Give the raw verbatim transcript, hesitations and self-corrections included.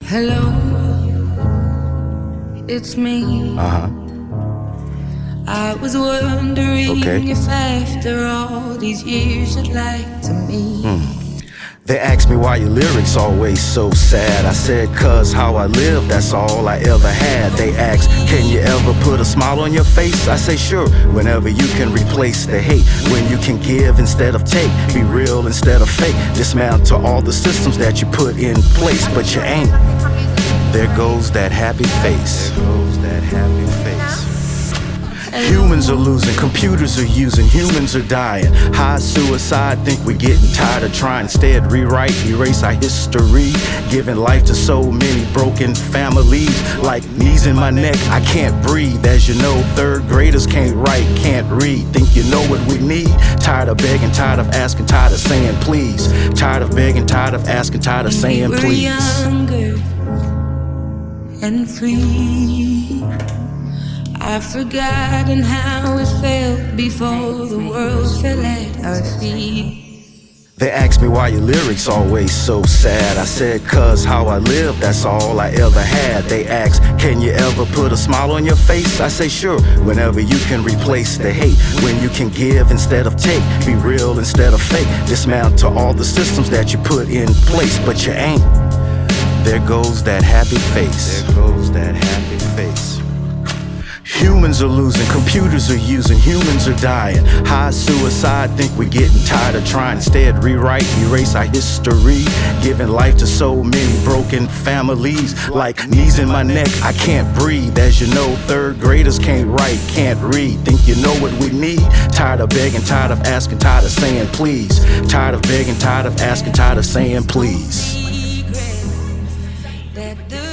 Hello, it's me. Uh-huh. I was wondering Okay. if after all these years you'd like to meet. Hmm. They asked me why your lyrics always so sad. I said, cause how I live, that's all I ever had. They asked, can you ever put a smile on your face? I say, sure, whenever you can replace the hate. When you can give instead of take, be real instead of fake. Dismantle all the systems that you put in place, but you ain't. There goes that happy face. There goes that happy face. Humans are losing, computers are using, humans are dying. High suicide, think we're getting tired of trying. Instead, rewrite, erase our history. Giving life to so many broken families. Like knees in my neck, I can't breathe. As you know, third graders can't write, can't read. Think you know what we need? Tired of begging, tired of asking, tired of saying please. Tired of begging, tired of asking, tired of saying please. We were younger and free. I've forgotten how it felt before the world fell at our feet. They asked me why your lyrics always so sad. I said, cause how I live, that's all I ever had. They asked, can you ever put a smile on your face? I say, sure, whenever you can replace the hate. When you can give instead of take, be real instead of fake. Dismantle all the systems that you put in place, but you ain't. There goes that happy face. There goes that happy face. Humans are losing, computers are using, humans are dying. High suicide, think we're getting tired of trying. Instead, rewrite, erase our history. Giving life to so many broken families. Like knees in my neck, I can't breathe. As you know, third graders can't write, can't read. Think you know what we need? Tired of begging, tired of asking, tired of saying please. Tired of begging, tired of asking, tired of saying please. That the